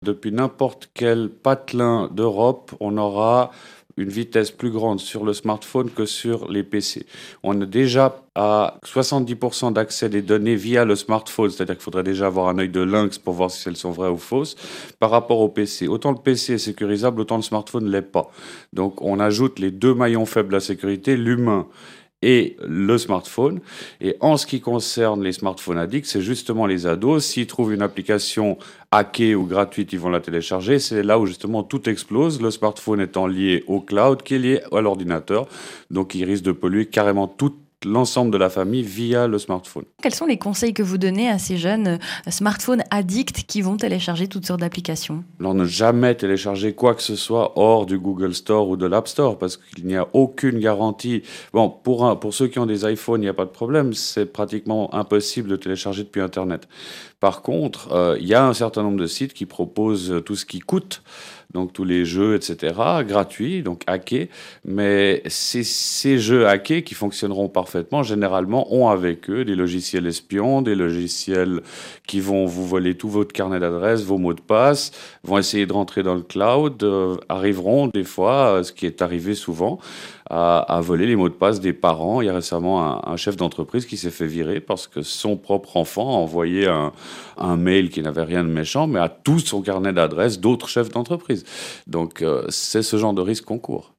Depuis n'importe quel patelin d'Europe, on aura une vitesse plus grande sur le smartphone que sur les PC. On est déjà à 70% d'accès des données via le smartphone, c'est-à-dire qu'il faudrait déjà avoir un œil de lynx pour voir si elles sont vraies ou fausses, par rapport au PC. Autant le PC est sécurisable, autant le smartphone ne l'est pas. Donc on ajoute les deux maillons faibles de la sécurité, l'humain et le smartphone. Et en ce qui concerne les smartphones addicts, c'est justement les ados. S'ils trouvent une application hackée ou gratuite, ils vont la télécharger. C'est là où justement tout explose. Le smartphone étant lié au cloud, qui est lié à l'ordinateur. Donc il risque de polluer carrément tout l'ensemble de la famille via le smartphone. Quels sont les conseils que vous donnez à ces jeunes smartphones addicts qui vont télécharger toutes sortes d'applications? Alors ne jamais télécharger quoi que ce soit hors du Google Store ou de l'App Store parce qu'il n'y a aucune garantie. Bon, pour ceux qui ont des iPhones, il n'y a pas de problème, c'est pratiquement impossible de télécharger depuis Internet. Par contre, il y a un certain nombre de sites qui proposent tout ce qui coûte, donc tous les jeux, etc., gratuits, donc hackés, mais ces jeux hackés qui fonctionneront parfaitement, généralement, ont avec eux des logiciels espions, des logiciels qui vont vous voler tout votre carnet d'adresses, vos mots de passe, vont essayer de rentrer dans le cloud, arriveront des fois, ce qui est arrivé souvent, à voler les mots de passe des parents. Il y a récemment un chef d'entreprise qui s'est fait virer parce que son propre enfant a envoyé un mail qui n'avait rien de méchant, mais à tout son carnet d'adresses d'autres chefs d'entreprise. Donc c'est ce genre de risque qu'on court.